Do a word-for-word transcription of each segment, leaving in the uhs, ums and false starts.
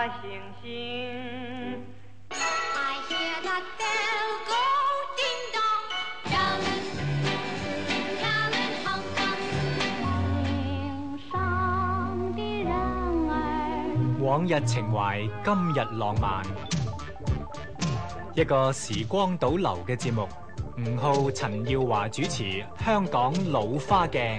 星星。 I hear that bell go ding dong, Carolyn, Carolyn Hong Kong。上的人兒， 往日情懷，今日浪漫，一個時光倒流嘅節目。吳浩、陳耀華主持《香港老花鏡》。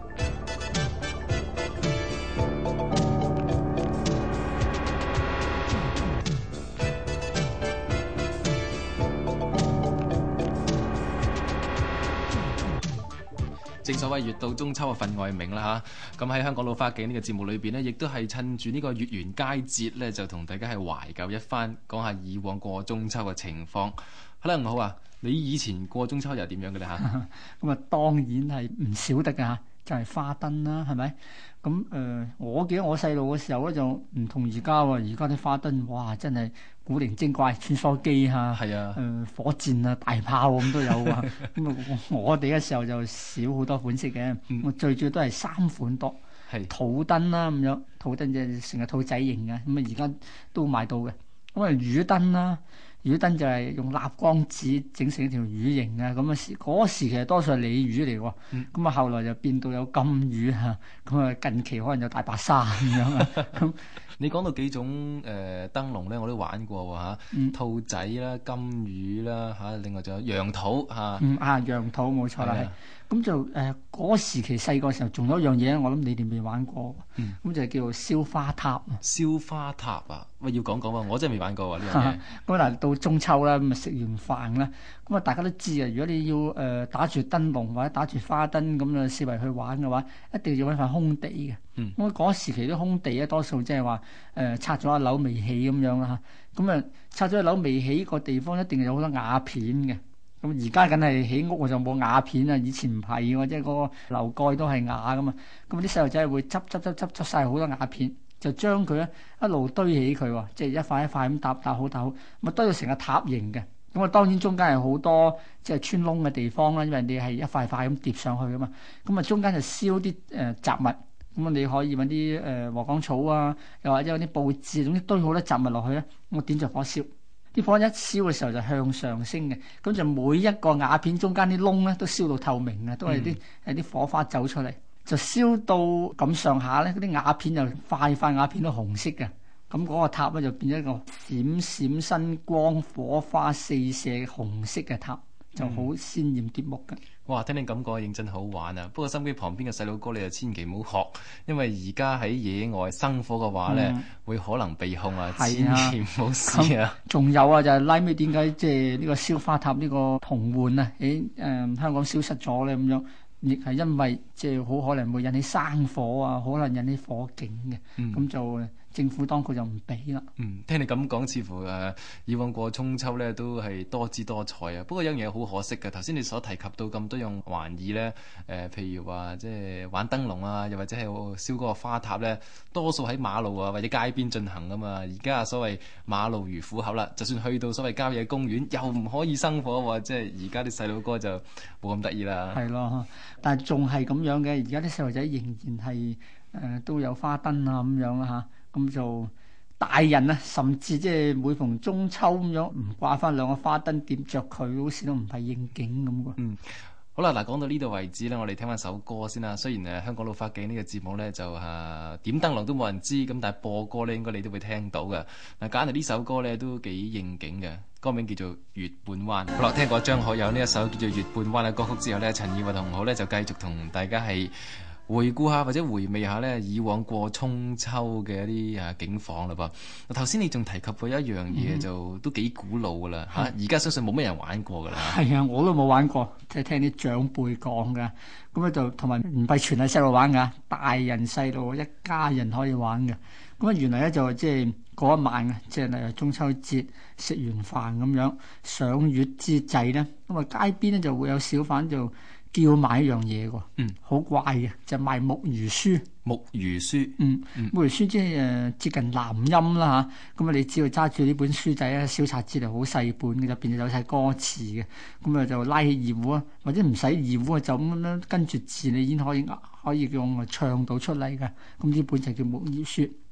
正所謂月到中秋啊，分外明啦嚇。咁喺香港老花鏡呢個節目裏邊呢，亦都係趁住呢個月圓佳節呢，就同大家係懷舊一番，講下以往過中秋嘅情況。好啦，吳浩啊，你以前過中秋又點樣嘅咧嚇？ 咁啊，當然係唔少得㗎，就係、是、花燈啦，係咪？咁誒、呃，我記得我細路嘅時候咧就唔同而家喎，而家啲花燈哇真係古靈精怪，穿梭機嚇，係啊，誒、呃、火箭啊、大炮咁都有啊。咁啊，我哋嘅時候就少好多款式嘅，我、嗯、最主要都係三款多，係土燈啦咁樣，土燈就成個兔仔形嘅，咁啊而家都買到嘅。咁啊魚燈啦。魚燈就係用蠟光紙整成一條魚形啊，咁啊時嗰時其實多數係鯉魚嚟喎，咁、嗯、啊後來就變到有金魚嚇，咁啊近期可能有大白鯊咁樣啊。咁你講到幾種誒、呃、燈籠咧，我都玩過喎嚇、嗯，兔仔啦、金魚啦嚇，另外仲有羊肚嚇。嗯啊，羊肚冇錯啦，咁就誒嗰、呃、時期細個時候仲有一樣嘢，我諗你哋未玩過，咁、嗯、就叫做燒花塔。 燒花塔啊，喂要講講喎，我真係未玩過喎呢樣嘢。 咁嗱到中秋啦，咁啊食完飯啦，咁啊大家都知啊，如果你要誒、呃、打住燈籠或者打住花燈咁啊四圍去玩嘅話，一定要揾塊空地嘅。嗯，咁嗰時期啲空地咧，多數即係話誒拆咗一樓未起咁樣啦嚇，咁啊拆咗一樓未起個地方一定有好多瓦片嘅。咁而家梗係起屋就冇瓦片啊，以前唔係喎，即係嗰個樓蓋都係瓦噶嘛。咁啲細路仔會執執執執執曬好多瓦片，就將佢咧一路堆起佢喎，即係一塊一塊咁搭搭好搭好，咁啊堆到成個塔形嘅。咁啊當然中間係好多即係穿窿嘅地方啦，因為你係一塊塊咁疊上去噶嘛。咁啊中間就燒啲誒雜物，咁啊你可以揾啲誒禾稈草啊，又或者有啲報紙，總之堆好多雜物落去咧，我點着火燒。啲火一燒嘅時候就向上升嘅，咁就每一個瓦片中間啲窿咧都燒到透明嘅，都係啲係啲火花走出嚟，就燒到咁上下咧，嗰啲瓦片就塊塊瓦片都紅色嘅，咁嗰個塔咧就變咗一個閃閃生光、火花四射紅色嘅塔，就好鮮豔奪目嘅。 哇！聽你咁講，認真好玩啊！不過心機旁邊嘅細路哥你就千祈唔好學，因為而家喺野外生火嘅話咧、嗯，會可能被控啊！千祈唔好試啊！ 仲有啊，就係拉尾點解即係呢個燒花塔呢個童玩啊喺誒、呃、香港消失咗咧咁樣，亦係因為即係好可能會引起山火啊，可能引起火警嘅，咁、嗯、就政府當局就唔俾啦。 嗯，聽你咁講，似乎誒、呃、以往過中秋咧都係多姿多彩啊。不過有樣嘢好可惜嘅，頭先你所提及到咁多樣玩意咧，誒、呃、譬如話即係玩燈籠啊，又或者係燒嗰個花塔咧，多數喺馬路啊或者街邊進行噶嘛。而家所謂馬路如虎口啦，就算去到所謂郊野公園，又唔可以生火喎。即係而家啲細路哥就冇咁得意啦。 係咯，但係仲係咁樣嘅。而家啲細路仔仍然係誒、呃、都有花燈啊咁樣啦嚇。咁就大人啊，甚至即係每逢中秋咁樣唔掛翻兩個花燈點着佢，好似都唔係應景咁喎。 嗯，好啦，嗱講到呢度為止咧，我哋聽翻首歌先啦。雖然誒香港老花鏡呢個節目咧就誒、啊、點燈籠都冇人知，咁但係播歌咧應該你都會聽到嘅。嗱，揀嚟呢首歌咧都幾應景嘅，歌名叫做《月半彎》。好啦，聽過張學友呢一首叫做《月半彎》嘅歌曲之後咧，陳耀華同我咧就繼續同大家係回顧下或者回味下咧以往過中秋嘅一啲啊景況啦噃。頭先你仲提及過一樣嘢、嗯、就都幾古老噶啦嚇，而家相信冇乜人玩過噶啦。 係啊，我都冇玩過，即係聽啲長輩講噶。咁咧就同埋唔係全係細路玩噶，大人細路一家人可以玩嘅。咁啊原來咧就即係嗰一晚啊，即係例如中秋節食完飯咁樣賞月之際咧，咁啊街邊咧就會有小販就叫賣一樣嘢喎，嗯，好怪嘅，就賣木魚書。 木魚書， 嗯，嗯木魚書即係誒接近南音啦嚇，咁啊你只要揸住呢本書仔咧，小冊子嚟好細本嘅，入邊就有晒歌詞嘅，咁啊就拉起二胡啊，或者唔使二胡啊，就咁樣跟住字你已經可以可以用唱到出嚟嘅，咁呢本就叫木魚書。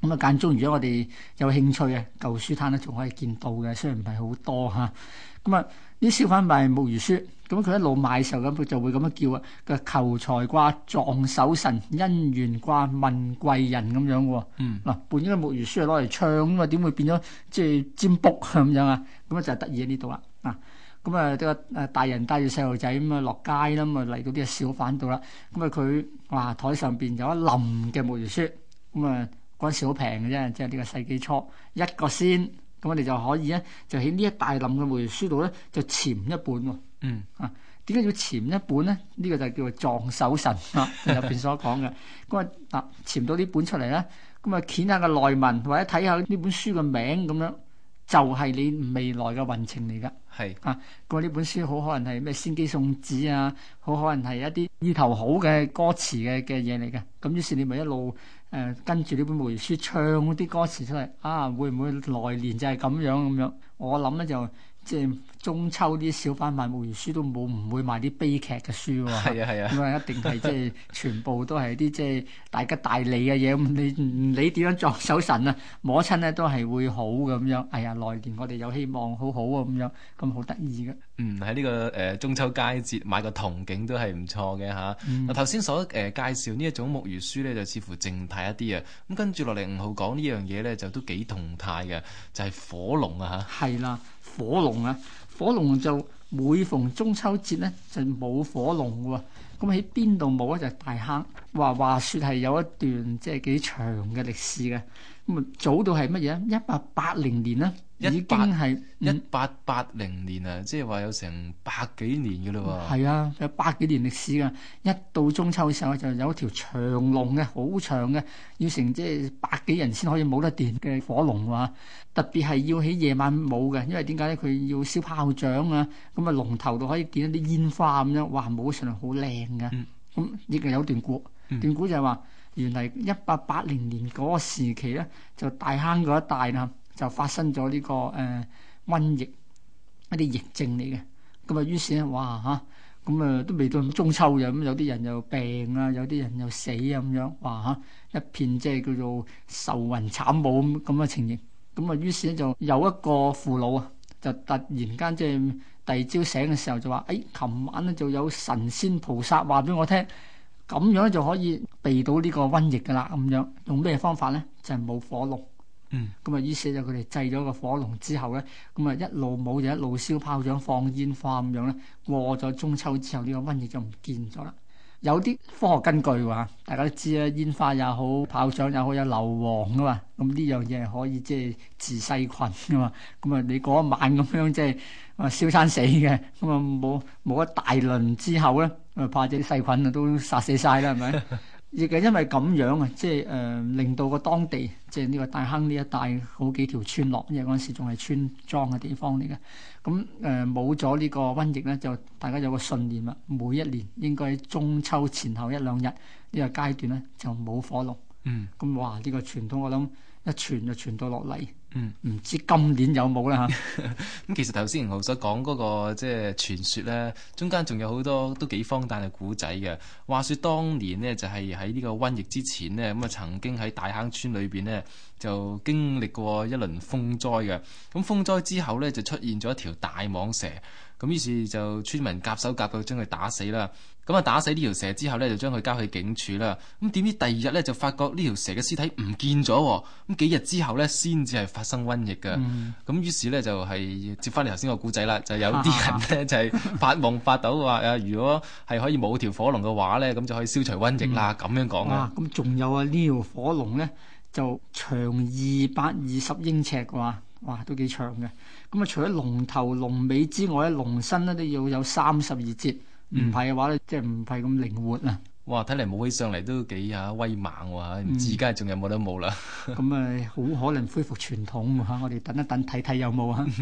咁啊間中，如果我哋有興趣啊，舊書攤咧仲可以見到嘅，雖然唔係好多嚇。咁啊，啲小販賣木魚書，咁佢一路賣嘅時候咁，佢就會咁樣叫啊，佢求財卦、撞手神、姻緣卦、問貴人咁樣喎。嗯。嗱，本應該木魚書係攞嚟唱㗎嘛，點會變咗即係占卜咁樣啊？咁啊就係得意喺呢度啦。嗱，咁啊啲誒大人帶住細路仔咁啊落街啦，咁啊嚟到啲小販度啦。咁啊佢哇台上邊有一冧嘅木魚書，咁啊〜嗰陣時好平嘅啫，即係呢個世紀初一個仙，咁我哋就可以咧，就喺呢一大冧嘅木魚書度咧，就潛一本喎。嗯啊，點解要潛一本咧？呢、這個就叫做撞手神啊，入邊所講嘅。咁啊啊，潛到呢本出嚟咧，咁啊掀下個內文，或者睇下呢本書嘅名咁樣，就係、是、你未來嘅運程嚟㗎。係是啊，咁啊呢本書好可能係咩先機送子啊，好可能係一啲意頭好嘅歌詞嘅嘅嘢嚟嘅。咁於是你咪一路誒、呃、跟住呢本木魚書唱啲歌詞出嚟啊，會唔會來年就係咁樣咁樣？我諗咧就即係中秋啲小販賣木魚書都冇唔會賣啲悲劇嘅書喎。係啊係啊，咁啊一定係即係全部都係啲即係大吉大利嘅嘢。咁你唔理點樣撞手神啊，摸親咧都係會好咁樣。哎呀，來年我哋有希望好好啊咁樣，咁好得意嘅。 嗯，喺呢、這個誒、呃、中秋佳節買個銅鏡都係唔錯嘅嚇。嗱頭先所誒、呃、介紹呢一種木魚書咧，就似乎靜態一啲啊。咁跟住落嚟，吳浩講呢樣嘢咧，就都幾動態嘅，就係、是、火龍啊嚇。係啦，火龍啊，火龍就每逢中秋節咧就冇火龍喎。咁喺邊度冇咧？就係、是、大坑。話話説係有一段即係幾長嘅歷史嘅。咁啊早到係乜嘢？一八八零年啦。已經係一八八零年啊，即係話有成百幾年嘅嘞喎。係啊，有百幾年歷史㗎。一到中秋嘅時候就有一條長龍嘅，好長嘅，要成即係百幾人先可以舞得掂嘅火龍喎。特別係要喺夜晚舞嘅，因為點解咧？佢要燒炮仗啊，咁啊龍頭度可以見到啲煙花咁樣，哇！舞上嚟好靚嘅。咁亦係有段故，嗯、段故就係話原嚟一八八零年嗰個時期咧，就大坑嗰一帶啦。就發生咗呢、這個誒、呃、瘟疫一啲疫症嚟嘅，咁啊於是咧，哇嚇，咁啊都未到中秋嘅，咁有啲人又病啊，有啲人又死啊咁樣，哇嚇，一片即係叫做愁雲慘霧咁咁嘅情形，咁啊於是咧就有一個父老啊，就突然間即係第二朝醒嘅時候就話：誒、哎，琴晚咧就有神仙菩薩話俾我聽，咁樣就可以避到呢個瘟疫噶啦，咁樣用咩方法咧？就係、是、冇火龍。嗯，咁啊，於是就佢哋製咗個火龍之後咧，咁啊一路舞就一路燒炮仗、放煙花咁樣咧。過咗中秋之後，呢、這個瘟疫就唔見咗啦。有啲科學根據喎，大家都知啦，煙花也好，炮仗也好，有硫磺噶嘛。咁呢樣嘢係可以即係治細菌噶嘛。咁啊，你嗰一晚咁樣即係啊燒餐死嘅，咁啊冇冇一大輪之後咧，啊怕啲細菌啊都殺死晒啦，係咪？亦係因為咁樣啊，即係誒、呃、令到個當地即係呢個大坑呢一帶好幾條村落，因為嗰陣時仲係村莊嘅地方嚟嘅。咁誒冇咗呢個瘟疫咧，就大家有個信念啦，每一年應該喺中秋前後一兩日呢個階段咧就冇火龍。嗯。咁哇，呢、這個傳統我諗一傳就傳到落嚟。嗯，唔知今年有冇啦嚇。咁其實頭先吳浩所講嗰個即係傳說咧，中間仲有好多都幾荒誕嘅古仔嘅。話說當年呢，就係喺呢個瘟疫之前呢，咁啊曾經喺大坑村裏邊呢，就經歷過一輪風災嘅。咁風災之後呢，就出現咗一條大蟒蛇。咁於是就村民夾手夾腳將佢打死啦。咁啊打死呢條蛇之後呢，就將佢交去警署啦。咁點知第二日呢，就發覺呢條蛇嘅屍體唔見咗。咁幾日之後呢，先至係發生瘟疫嘅。咁、嗯、於是呢，就係、是、接翻你頭先個故仔啦。就有啲人呢，就係、是、發夢發到話誒，如果係可以冇條火龍嘅話呢，咁就可以消除瘟疫啦。咁、嗯、樣講啊。咁仲有啊，呢條火龍呢，就長二百二十英尺嘅話。哇，都幾長嘅。咁啊，除咗龍頭龍尾之外咧，龍身咧都要有三十二節，唔係嘅話咧，即係唔係咁靈活啊。哇，睇嚟舞起上嚟都幾啊威猛喎，唔知而家仲有冇得舞啦？咁啊，好可能恢復傳統嚇，我哋等一等睇睇有冇啊。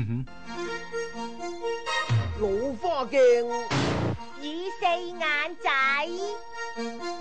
老花鏡， 與四眼仔。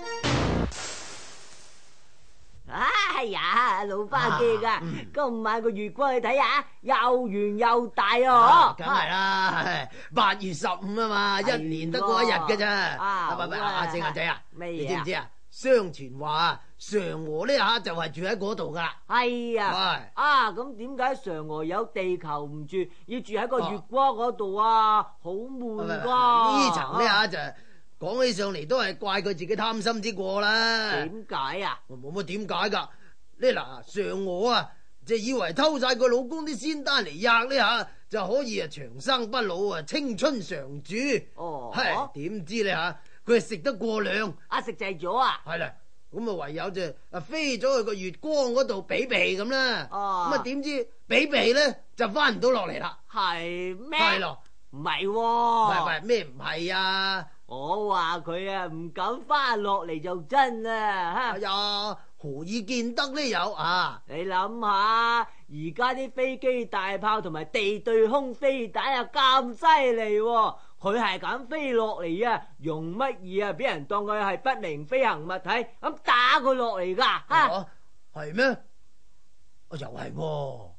哎呀，老花鏡啊！嗯、今晚個月光去睇下，又圓又大啊！梗係啦，八月十五啊嘛，一年得嗰一日嘅咋？啊，唔係唔係，阿四眼仔啊，你知唔知啊？相傳話嫦娥呢下就係住喺嗰度噶啦。 係啊， 係啊咁點解嫦娥有地球唔住，要住喺個月光嗰度啊？好悶噶。 呢層呢下就講起上嚟都係怪佢自己貪心之過啦。 點解啊？ 冇乜點解噶？呢嗱，嫦娥啊，就以為偷晒個老公啲仙丹嚟壓呢下就可以啊長生不老啊青春常駐。 哦， 係點知呢下佢係食得過量， 啊食滯咗啊？ 係啦，咁啊唯有就啊飛咗去個月光嗰度比皮咁啦。 哦， 咁啊點知比皮咧就翻唔到落嚟啦。 係咩？ 係咯， 唔係喎。 唔係唔係咩唔係啊？ 我話佢啊唔敢翻落嚟就真啦吓。 哎呀，何以見得呢有啊？ 你諗下，而家啲飛機大炮同埋地對空飛彈啊咁犀利，佢係咁飛落嚟啊，容乜易啊？俾人當佢係不明飛行物體咁打佢落嚟噶吓？ 係咩？啊又係喎。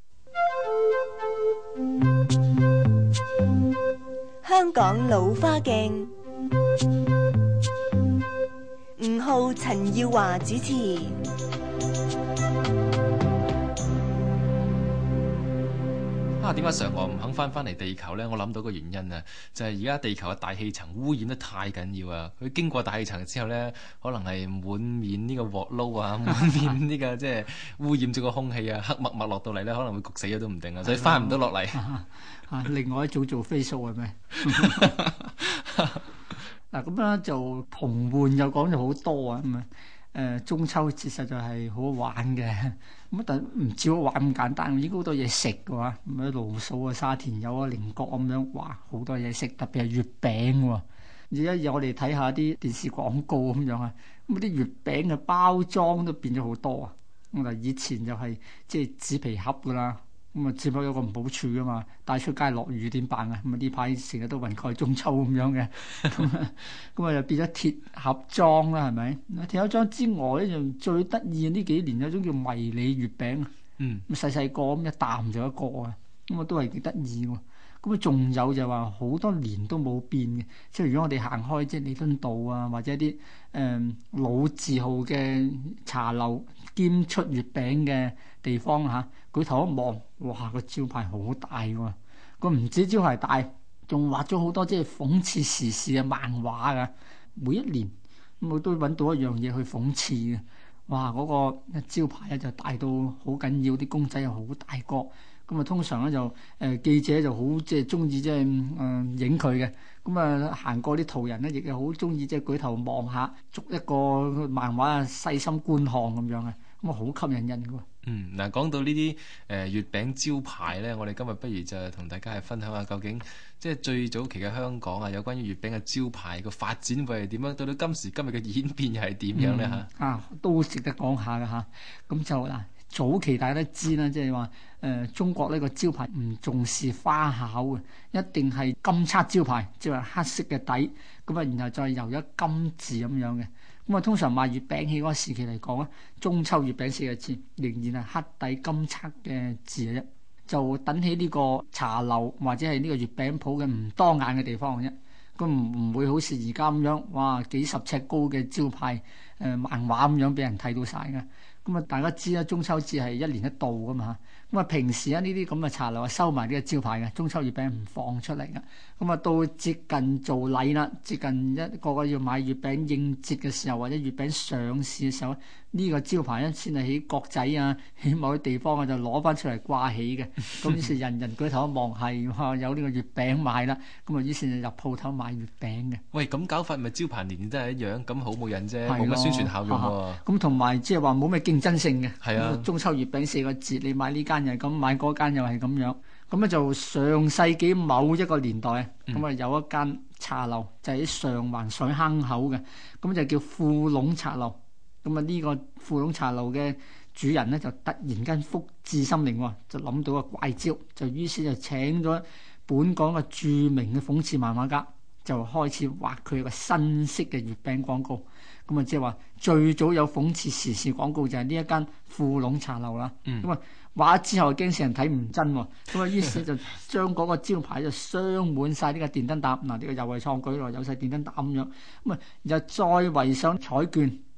香港老花鏡，吳浩、陳耀華主持。 啊，點解嫦娥唔肯翻翻嚟地球呢？我諗到個原因啊，就係而家地球嘅大氣層污染得太緊要啊！佢經過大氣層之後呢，可能係滿面呢個鑊撈啊，滿面呢個即係污染咗個空氣啊，黑墨墨落到嚟呢，可能會焗死咗都唔定啊，所以翻唔到落嚟。 啊，另外一組做飛數係咪？嗱咁咧就同玩又講咗好多啊咁啊。誒中秋節實在係好好玩嘅，咁但唔止好玩咁簡單，應該好多嘢食嘅喎，咁啊蘆筍啊、沙田柚啊、菱角咁樣，哇好多嘢食，特別係月餅喎。而家我哋睇下啲電視廣告咁樣啊，咁啲月餅嘅包裝都變咗好多啊。咁嗱以前就係即係紙皮盒噶啦。咁啊，只不過有個唔好處噶嘛，帶出街落雨點辦啊？咁啊呢排成日都雲蓋中秋咁樣嘅，咁啊咁啊又變咗鐵盒裝啦，係咪？鐵盒裝之外咧，就最得意呢幾年有種叫迷你月餅啊， 嗯， 咁細細個咁一啖就一個啊，咁啊都係幾得意喎。咁啊仲有就話好多年都冇變嘅，即係如果我哋行開即係彌敦道啊，或者啲誒、呃、老字號嘅茶樓兼出月餅嘅地方嚇、啊，舉頭一望，哇個招牌好大喎！個唔止招牌大，仲畫咗好多即係諷刺時事嘅漫畫㗎。每一年咁我都揾到一樣嘢去諷刺嘅。哇！嗰、那個招牌咧就大到好緊要，啲公仔又好大個。咁啊，通常咧就誒、呃、記者就好即係中意即係誒影佢嘅。咁啊，行過啲途人咧，亦係好中意即係舉頭望下，逐一個漫畫啊，細心觀看咁樣嘅。咁啊，好吸引人嘅喎。 嗯，嗱，講到呢啲誒月餅招牌咧，我哋今日不如就同大家係分享下究竟即係最早期嘅香港啊，有關於月餅嘅招牌個發展會係點樣？到到今時今日嘅演變又係點樣咧嚇、嗯？ 啊，都值得講下嘅嚇。咁就嗱，早期大家都知啦，即係話誒中國呢個招牌唔重視花巧嘅，一定係金漆招牌，即係話黑色嘅底，咁啊，然後再油一金字咁樣嘅。咁啊，通常賣月餅起嗰個時期嚟講咧，中秋月餅四個字仍然係黑底金漆嘅字嘅啫，就等起呢個茶樓或者係呢個月餅鋪嘅唔多眼嘅地方嘅啫。咁唔唔會好似而家咁樣，哇幾十尺高嘅招牌誒、呃、漫畫咁樣俾人睇到晒嘅。咁啊，大家知啦，中秋節係一年一度噶嘛。咁啊，平時啊呢啲咁嘅茶樓啊收埋呢個招牌嘅，中秋月餅唔放出嚟嘅。咁啊，到接近做禮啦，接近一個個要買月餅應節嘅時候，或者月餅上市嘅時候，呢、這個招牌咧先係喺角仔啊，喺某啲地方啊就攞翻出嚟掛起嘅。咁於是人人舉頭一望係哇有呢個月餅賣啦。咁啊，於是就入鋪頭買月餅嘅。 喂，咁搞法咪招牌年年都係一樣，咁好冇癮啫，冇乜宣傳效用喎。 咁同埋即係話冇咩競爭性嘅。 係啊， 中秋月餅四個字，你買呢間又係咁，買嗰間又係咁樣。咁咧就上世紀某一個年代，咁啊、嗯、有一間茶樓就喺、是、上環水坑口嘅，咁就叫富隆茶樓。咁啊呢個富隆茶樓嘅主人咧就突然間福至心靈，就諗到個怪招，就於是就請咗本港嘅著名嘅諷刺漫畫家，就開始畫佢一個新式嘅月餅廣告。咁啊即係話最早有諷刺時事廣告就係呢一間富隆茶樓啦。咁啊、嗯、畫之後驚死人睇唔真，咁啊於是就將嗰個招牌就鑲滿晒呢個電燈膽。嗱呢個又係創舉咯，有晒電燈膽咁樣。咁啊又再圍上彩券。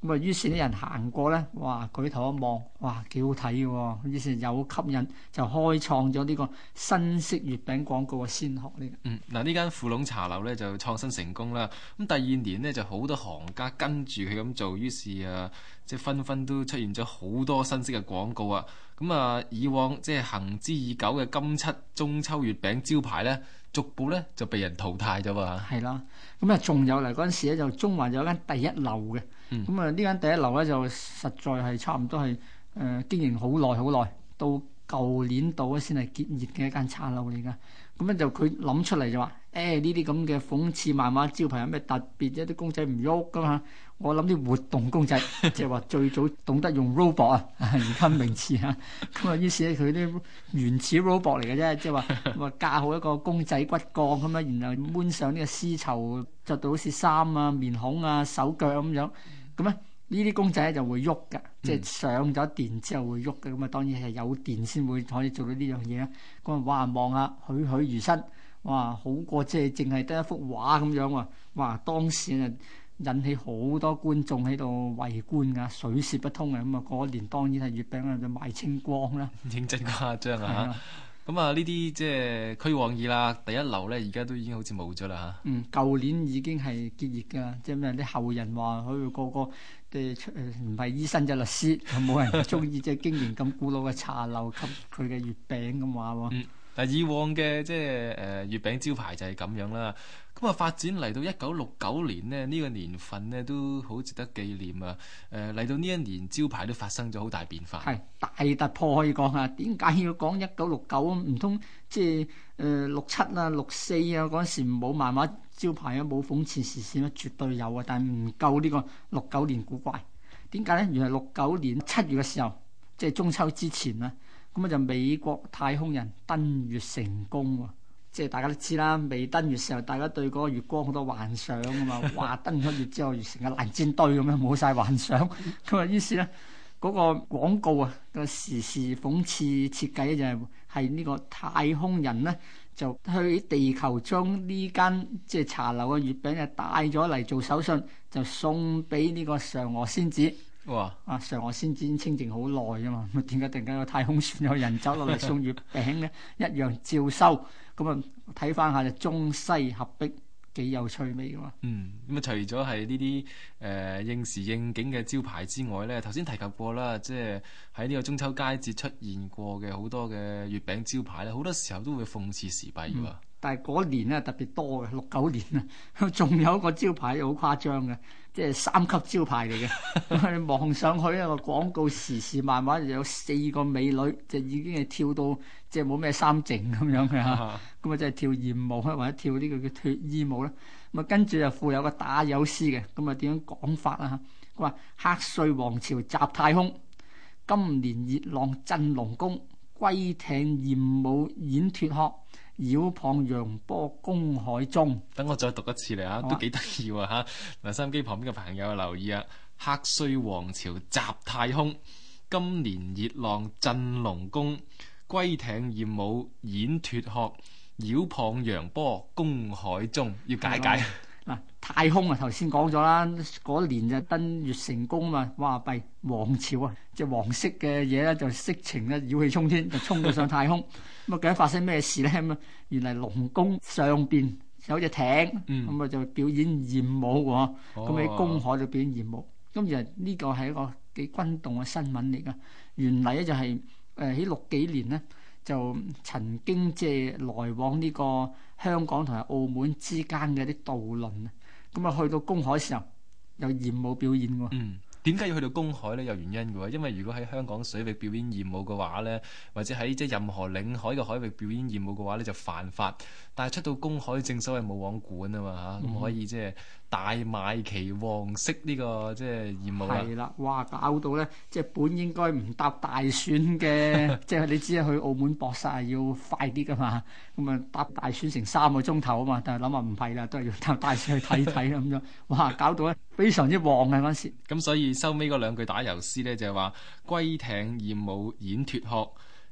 咁啊，於是啲人行過咧，哇，舉頭一望，哇，幾好睇嘅喎，於是有吸引，就開創咗呢個新式月餅廣告嘅先河呢個。 嗯，嗱呢間富隆茶樓咧就創新成功啦。咁第二年呢，就好多行家跟住佢咁做，於是啊，即係紛紛都出現咗好多新式嘅廣告啊。咁啊，以往即係行之已久嘅金漆中秋月餅招牌咧，逐步咧就被人淘汰咗喎。 係啦，咁啊仲有嚟嗰陣時咧，就中環有間第一樓嘅。咁啊呢間第一樓咧就實在係差唔多係誒、呃、經營好耐好耐，到舊年度咧先係結業嘅一間茶樓嚟噶。咁咧就佢諗出嚟就話：誒呢啲咁嘅諷刺漫畫招牌有咩特別啫？啲公仔唔喐噶嘛。我諗啲活動公仔，即係話最早懂得用 robot 啊，而家名詞啊。咁啊於是咧佢啲原始 robot 嚟嘅啫，即係話話架好一個公仔骨幹咁樣，然後掹上呢個絲綢，着到好似衫啊、面孔啊、手腳咁樣。咁咧呢啲公仔咧就會喐嘅，即係上咗電之後會喐嘅。咁啊當然係有電先會可以做到呢樣嘢啦。咁啊哇望下栩栩如生，哇好過即係淨係得一幅畫咁樣喎。哇當時啊引起好多觀眾喺度圍觀㗎，水泄不通啊！咁啊嗰年當然係月餅啊就賣清光啦， 認真誇張啊！咁啊，呢啲即係虛妄意啦。第一樓咧，而家都已經好似冇咗啦嚇。 嗯，舊年已經係結業㗎啦，即係咩啲後人話佢個個誒出唔係醫生就律師，冇人中意即係經營咁古老嘅茶樓及佢嘅月餅咁話喎。 嗯，但以往嘅即係誒月餅招牌就係咁樣啦。咁啊發展嚟到一九六九年呢，呢、呢個年份呢都好值得紀念啊！誒、呃、嚟到呢一年招牌都發生咗好大變化， 係大突破可以講啊！點解要講一九六九啊？唔通即係誒六七啊、六四啊嗰陣時冇漫畫招牌啊，冇諷刺時事啊，絕對有啊！但係唔夠呢個六九年古怪。點解咧？原來六九年七月嘅時候，即係中秋之前啊，咁啊就美國太空人登月成功喎。即係大家都知啦，未登月時候，大家對嗰個月光好多幻想啊嘛。話登咗月之後，月成個爛煎堆咁樣，冇晒幻想。咁啊，於是咧嗰、那個廣告啊，個時事諷刺設計咧就係係呢個太空人咧就去地球將呢間即係茶樓嘅月餅就帶咗嚟做手信，就送俾呢個嫦娥仙子。哇！啊，嫦娥仙子已經清靜好耐啊嘛，咁點解突然間個太空船有人走落嚟送月餅咧？一樣照收。咁啊，睇翻下就中西合璧，幾有趣味㗎嘛。 嗯，咁啊，除咗係呢啲誒應時應景嘅招牌之外咧，頭先提及過啦，即係喺呢個中秋佳節出現過嘅好多嘅月餅招牌咧，好多時候都會諷刺時弊㗎喎。嗯，但係嗰年咧特別多嘅，六九年啊，仲有一個招牌好誇張嘅，即係三級招牌嚟嘅。你望上去一個廣告時事漫畫，就有四個美女，就已經係跳到即係冇咩衫剩咁樣嘅嚇。咁啊，即係跳艷舞或者跳呢個叫脫衣舞啦。咁啊，跟住就附有個打油詩嘅。咁啊，點樣講法啊？佢話：黑歲王朝集太空，今年熱浪震龍宮，龜艇艷舞演脫殼。繞傍陽波公海中，等我再讀一次嚟嚇，都幾得意喎嚇！嗱，收音機旁邊嘅朋友留意啊，黑衰王朝集太空，今年熱浪震龍宮，龜艇艷舞演脫殼，繞傍陽波公海中，要解解。 嗱，太空啊，頭先講咗啦，嗰年就登月成功啊嘛，哇弊王朝啊，即係黃色嘅嘢咧，就色情咧，妖氣衝天，就衝到上太空。咁啊，究竟發生咩事咧？咁啊，原嚟龍宮上邊有隻艇，咁啊、嗯、就表演艷舞喎，咁喺、哦、公海度表演艷舞。咁其實呢個係一個幾轟動嘅新聞嚟噶。原嚟咧就係誒喺六幾年咧，就曾經即係來往呢個香港同埋澳門之間嘅啲渡輪啊，咁啊去到公海時候有艷舞表演喎。 嗯，點解要去到公海咧？有原因嘅喎，因為如果喺香港水域表演艷舞嘅話咧，或者喺即係任何領海嘅海域表演艷舞嘅話咧，就犯法。但係出到公海，正所謂冇網管啊嘛嚇，咁、嗯、可以即係大賣其黃色呢個即係艷舞啦。係啦， 哇！搞到咧，即係本應該唔搭大船嘅，即係你知去澳門搏殺係要快啲噶嘛，咁啊搭大船成三個鐘頭啊嘛，但係諗下唔係啦，都係要搭大船去睇睇啦咁樣。哇！搞到咧非常之旺啊嗰陣時。 咁所以收尾嗰兩句打油詩咧就係話：龜艇艷舞演脫殼，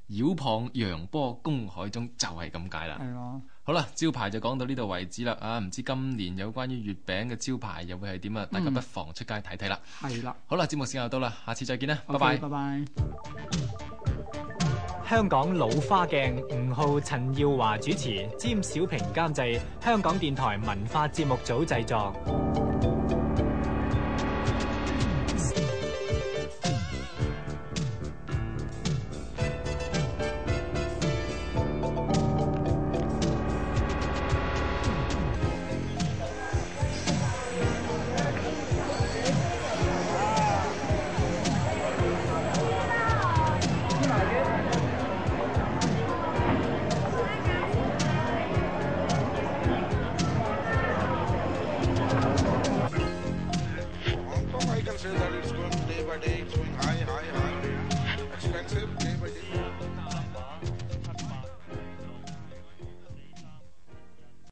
繞蚌揚波公海中，就係咁解啦。 係咯。 好啦，招牌就講到呢度為止啦。啊，唔知今年有關於月餅嘅招牌又會係點啊？大家不妨出街睇睇啦。 係啦。 好啦，節目時間又到啦，下次再見啦，拜 OK， 拜。 拜拜。 香港老花鏡，吳浩、陳耀華主持，詹小平監製，香港電台文化節目組製作。